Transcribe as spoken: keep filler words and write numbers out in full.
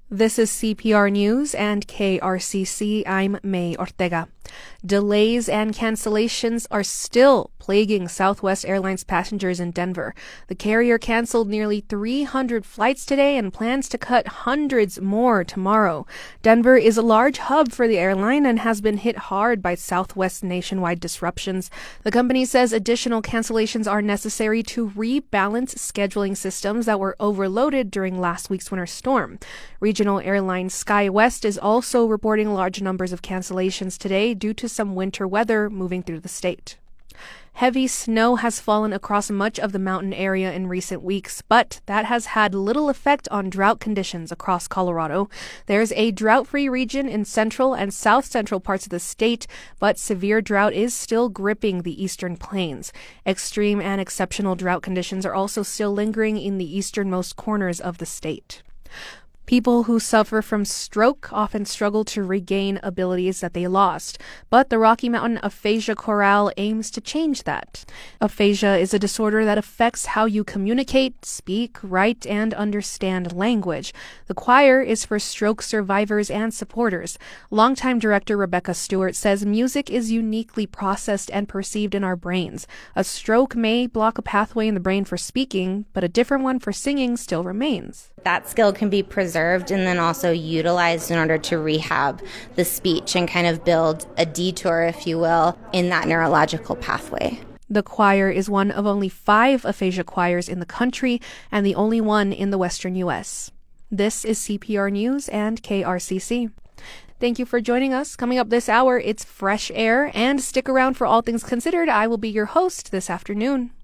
This is C P R News and K R C C. I'm May Ortega. Delays and cancellations are still plaguing Southwest Airlines passengers in Denver. The carrier canceled nearly three hundred flights today and plans to cut hundreds more tomorrow. Denver is a large hub for the airline and has been hit hard by Southwest's nationwide disruptions. The company says additional cancellations are necessary to rebalance scheduling systems that were overloaded during last week's winter storm. Regional airline SkyWest is also reporting large numbers of cancellations today due to some winter weather moving through the state. Heavy snow has fallen across much of the mountain area in recent weeks, but that has had little effect on drought conditions across Colorado. There's a drought-free region in central and south-central parts of the state, but severe drought is still gripping the eastern plains. Extreme and exceptional drought conditions are also still lingering in the easternmost corners of the state. People who suffer from stroke often struggle to regain abilities that they lost, but the Rocky Mountain Aphasia Chorale aims to change that. Aphasia is a disorder that affects how you communicate, speak, write, and understand language. The choir is for stroke survivors and supporters. Longtime director Rebecca Stewart says music is uniquely processed and perceived in our brains. A stroke may block a pathway in the brain for speaking, but a different one for singing still remains. That skill can be preserved and then also utilized in order to rehab the speech and kind of build a detour, if you will, in that neurological pathway. The choir is one of only five aphasia choirs in the country and the only one in the western U S. This is C P R News and K R C C. Thank you for joining us. Coming up this hour, it's Fresh Air, and stick around for All Things Considered. I will be your host this afternoon.